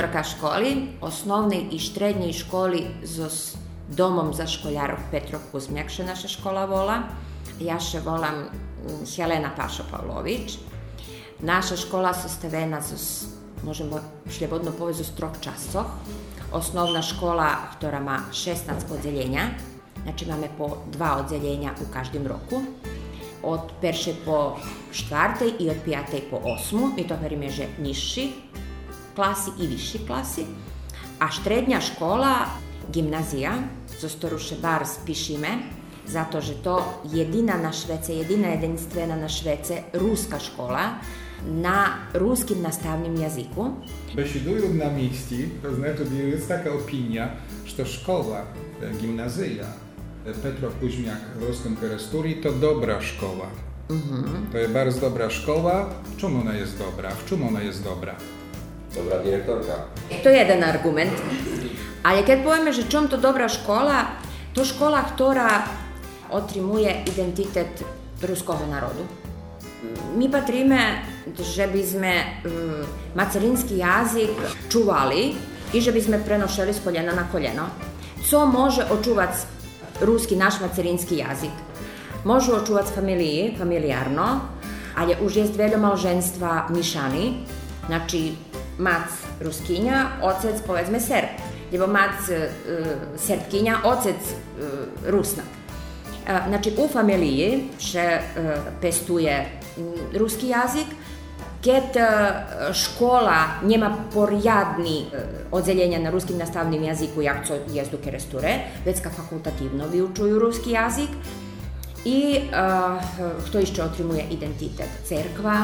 direktorka školy, osnovnej i štrednjej školi z domom za školjarov Petrov Kuzmjak, še naša škola vola. Ja še volam Helena Pašo-Pavlovič. Naša škola sostavena možemo slobodno povedať z 3 časov. Osnovna škola, ktorá má 16 oddelenia, znači máme po 2 oddelenia u každém roku. Od 1. po 4. i od 5. po 8. Mi to hovoríme, že nižší klasi i viši klasi. A štrednja škola, gimnazija, za ktorú še bar spišime, zato že to jedina na Švece, jedina jedinstvena na Švece, ruska škola, na ruskim nastavnim jazyku. Besidują na miejscu, to znaczy jest taka opinia, że szkoła gimnazyjna Petrov Kuzmjak w ruskim Keresturi to dobra szkoła. To jest bardzo dobra szkoła. W czym ona jest dobra? W czym ona jest dobra? Dobra direktorka. To je jedan argument. Ali kad povieme, že čom to dobra škola, to škola, ktorá otrimuje identitet ruského narodu. Mi patríme, že by sme materinski jazyk čuvali i že by sme prenošali z koljena na koljeno. Co može očuvati ruski naš materinski jazyk? Môžu očuvati familijarno, ali už jest veľa ženstva mišani, znači mac ruskinja, ocec povedzme Serb, lebo mac Serbkinja, ocec Rusnak. Znači u familiji še pestuje ruski jazyk, keď škola nema porjadni odzeljenja na ruskim nastavnim jazyku, jak co jest u Keresture, već ka fakultativno vyučuju ruski jazyk. I kto ešte otrimuje identitet? Cerkva,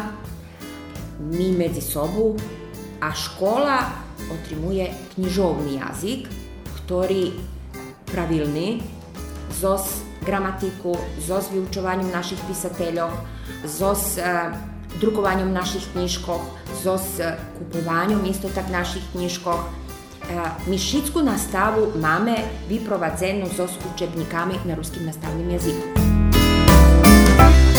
mi medzi sobu, a škola otrimuje knjižovni jazyk, ktorý pravilný, zos gramatiku, zos vyučovanjem našich pisateljov, zos drukovanjem našich knjižkov, zos kupovanjem isto tak našich knjižkov. Mi šitsku nastavu máme vyprovadzenu zos učebnikami na ruskim nastavnim jazyku.